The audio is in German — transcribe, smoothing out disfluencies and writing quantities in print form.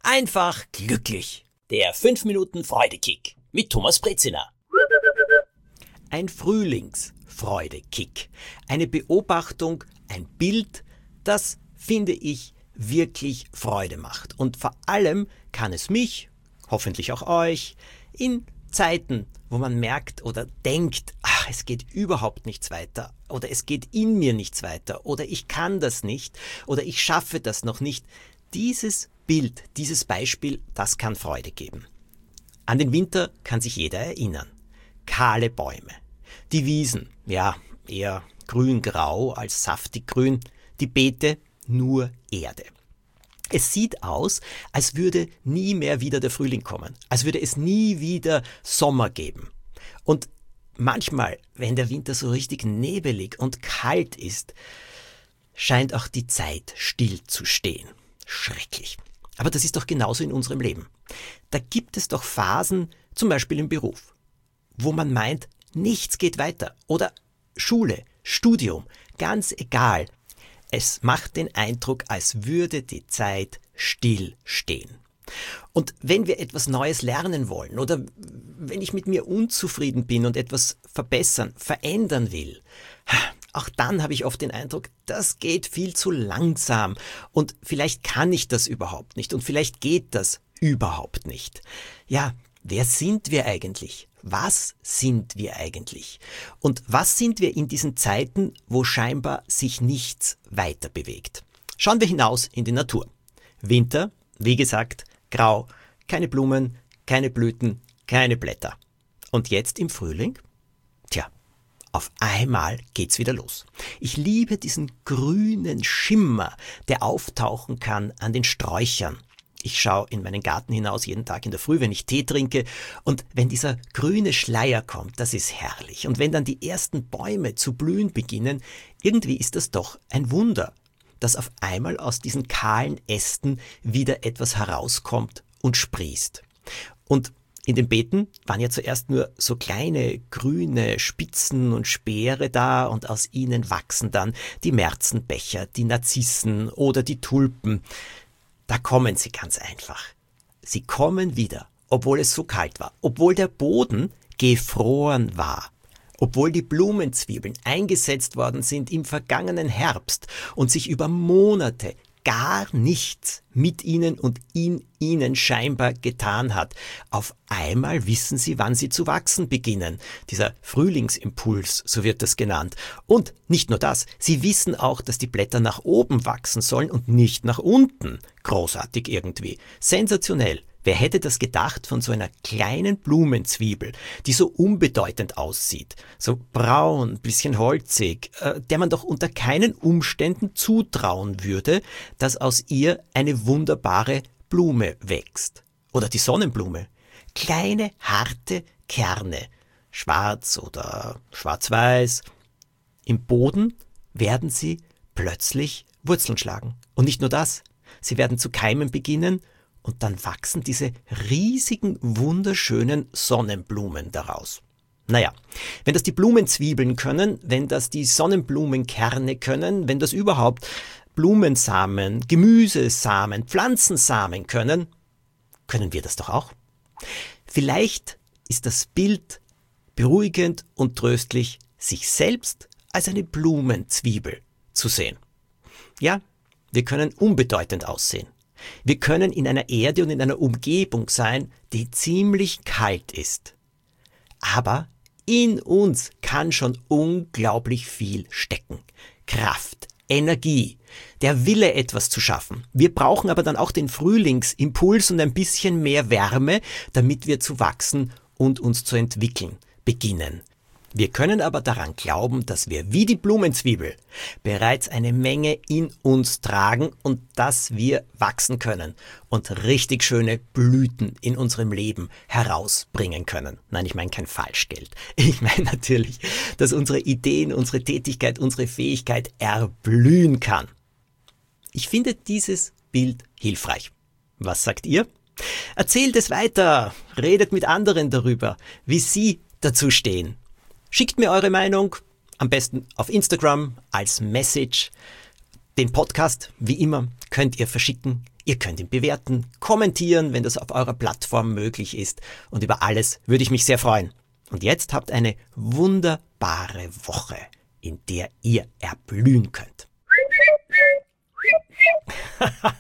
einfach glücklich. Der 5 Minuten Freudekick mit Thomas Brezina. Ein Frühlingsfreudekick. Eine Beobachtung, ein Bild, das, finde ich, wirklich Freude macht. Und vor allem kann es mich, hoffentlich auch euch, in Zeiten, wo man merkt oder denkt, es geht überhaupt nichts weiter oder es geht in mir nichts weiter oder ich kann das nicht oder ich schaffe das noch nicht. Dieses Bild, dieses Beispiel, das kann Freude geben. An den Winter kann sich jeder erinnern. Kahle Bäume. Die Wiesen, ja, eher grün-grau als saftig grün. Die Beete, nur Erde. Es sieht aus, als würde nie mehr wieder der Frühling kommen, als würde es nie wieder Sommer geben. Und manchmal, wenn der Winter so richtig nebelig und kalt ist, scheint auch die Zeit still zu stehen. Schrecklich. Aber das ist doch genauso in unserem Leben. Da gibt es doch Phasen, zum Beispiel im Beruf, wo man meint, nichts geht weiter. Oder Schule, Studium, ganz egal. Es macht den Eindruck, als würde die Zeit still stehen. Und wenn wir etwas Neues lernen wollen oder wenn ich mit mir unzufrieden bin und etwas verbessern, verändern will, auch dann habe ich oft den Eindruck, das geht viel zu langsam und vielleicht kann ich das überhaupt nicht und vielleicht geht das überhaupt nicht. Ja, wer sind wir eigentlich? Was sind wir eigentlich? Und was sind wir in diesen Zeiten, wo scheinbar sich nichts weiter bewegt? Schauen wir hinaus in die Natur. Winter, wie gesagt, grau, keine Blumen, keine Blüten, keine Blätter. Und jetzt im Frühling? Tja, auf einmal geht's wieder los. Ich liebe diesen grünen Schimmer, der auftauchen kann an den Sträuchern. Ich schaue in meinen Garten hinaus jeden Tag in der Früh, wenn ich Tee trinke. Und wenn dieser grüne Schleier kommt, das ist herrlich. Und wenn dann die ersten Bäume zu blühen beginnen, irgendwie ist das doch ein Wunder, dass auf einmal aus diesen kahlen Ästen wieder etwas herauskommt und sprießt. Und in den Beeten waren ja zuerst nur so kleine grüne Spitzen und Speere da und aus ihnen wachsen dann die Märzenbecher, die Narzissen oder die Tulpen. Da kommen sie ganz einfach. Sie kommen wieder, obwohl es so kalt war, obwohl der Boden gefroren war, obwohl die Blumenzwiebeln eingesetzt worden sind im vergangenen Herbst und sich über Monate gar nichts mit ihnen und in ihnen scheinbar getan hat. Auf einmal wissen sie, wann sie zu wachsen beginnen. Dieser Frühlingsimpuls, so wird das genannt. Und nicht nur das, sie wissen auch, dass die Blätter nach oben wachsen sollen und nicht nach unten. Großartig irgendwie. Sensationell. Wer hätte das gedacht von so einer kleinen Blumenzwiebel, die so unbedeutend aussieht, so braun, bisschen holzig, der man doch unter keinen Umständen zutrauen würde, dass aus ihr eine wunderbare Blume wächst. Oder die Sonnenblume. Kleine, harte Kerne, schwarz oder schwarz-weiß. Im Boden werden sie plötzlich Wurzeln schlagen. Und nicht nur das, sie werden zu keimen beginnen. Und dann wachsen diese riesigen, wunderschönen Sonnenblumen daraus. Naja, wenn das die Blumenzwiebeln können, wenn das die Sonnenblumenkerne können, wenn das überhaupt Blumensamen, Gemüsesamen, Pflanzensamen können, können wir das doch auch. Vielleicht ist das Bild beruhigend und tröstlich, sich selbst als eine Blumenzwiebel zu sehen. Ja, wir können unbedeutend aussehen. Wir können in einer Erde und in einer Umgebung sein, die ziemlich kalt ist. Aber in uns kann schon unglaublich viel stecken. Kraft, Energie, der Wille, etwas zu schaffen. Wir brauchen aber dann auch den Frühlingsimpuls und ein bisschen mehr Wärme, damit wir zu wachsen und uns zu entwickeln beginnen. Wir können aber daran glauben, dass wir wie die Blumenzwiebel bereits eine Menge in uns tragen und dass wir wachsen können und richtig schöne Blüten in unserem Leben herausbringen können. Nein, ich meine kein Falschgeld. Ich meine natürlich, dass unsere Ideen, unsere Tätigkeit, unsere Fähigkeit erblühen kann. Ich finde dieses Bild hilfreich. Was sagt ihr? Erzählt es weiter, redet mit anderen darüber, wie sie dazu stehen. Schickt mir eure Meinung, am besten auf Instagram als Message. Den Podcast, wie immer, könnt ihr verschicken Ihr könnt ihn bewerten, kommentieren, wenn das auf eurer Plattform möglich ist. Und über alles würde ich mich sehr freuen. Und jetzt habt eine wunderbare Woche, in der ihr erblühen könnt.